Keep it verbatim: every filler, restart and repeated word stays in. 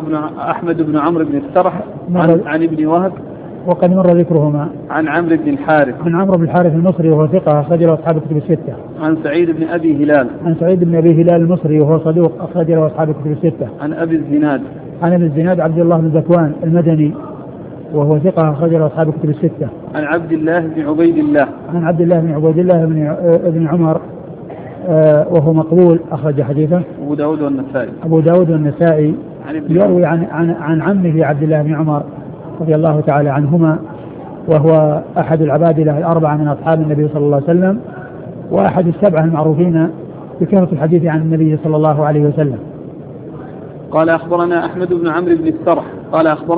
بن أحمد بن عمرو بن السرح عن, عن ابن وهب وقد مر ذكرهما. عن عمرو بن الحارث عن عمرو بن الحارث المصري وهو ثقة أخرج له أصحاب الكتب الستة. عن سعيد بن أبي هلال عن سعيد بن أبي هلال المصري وهو صدوق أخرج له أصحاب الكتب الستة. عن أبي الزناد عن أبي الزناد عبد الله بن ذكوان المدني وهو ثقة أخرج له أصحاب الكتب الستة. عن عبد الله بن عبيد الله عن عبد الله بن عبيد الله بن ابن عمر وهو مقبول أخرج حديثه أبو داود والنسائي. أبو داود والنسائي يروي عن عن عن عمه عبد الله بن عمر رضي الله تعالى عنهما، وهو أحد العبادلة الأربعة من أصحاب النبي صلى الله عليه وسلم، وأحد السبعة المعروفين بكثرة الحديث عن النبي صلى الله عليه وسلم. قال أخبرنا أحمد بن عمرو بن السرح قال أخبرنا